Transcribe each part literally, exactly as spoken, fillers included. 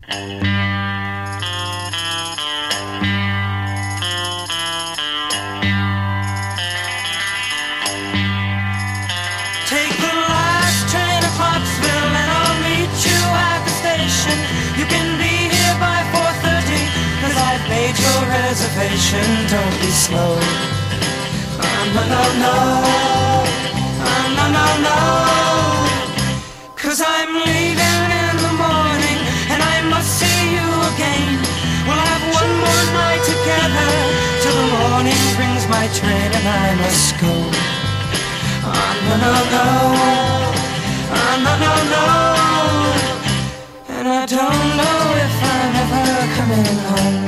Take the last train to Clarksville and I'll meet you at the station. You can be here by four thirty, cause I've made your reservation. Don't be slow. Oh, no, no, no. Oh, no, no, no. Cause I'm leaving in the morning and I must see you again. We'll have one more night together till the morning brings my train and I must go. Oh, no, no, no. Oh, no, no, no. And I don't know if I'm ever coming home.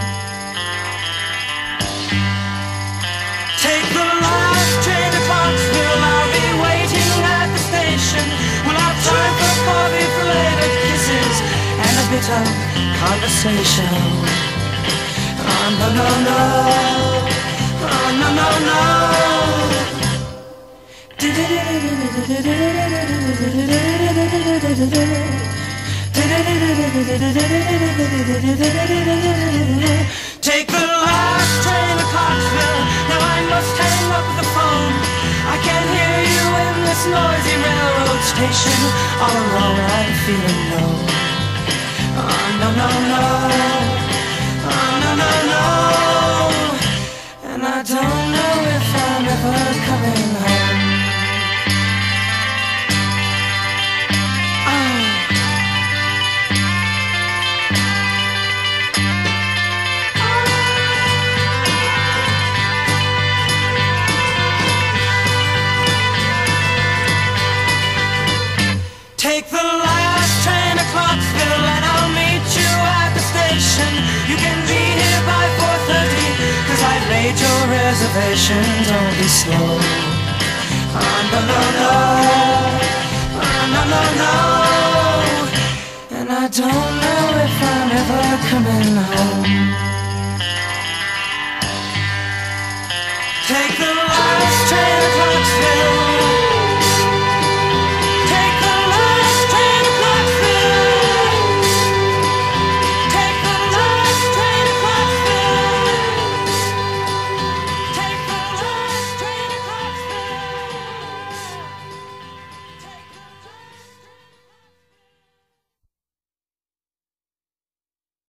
Take the last train to Clarksville. I'll be waiting at the station. We'll have time for coffee, flavored kisses, and a bit of conversation. Oh, no, no, no. Oh, no, no, no. Take the last train to Clarksville. Now I must hang up the phone. I can't hear you in this noisy railroad station. All alone I'm feeling low. Oh, no, no, no. Oh, no, no, no. And I don't know if I'm ever coming home. Take the last train to Clarksville and I'll meet you at the station. You can be here by four thirty, cause I've made your reservation. Don't be slow. Oh, no, no, no.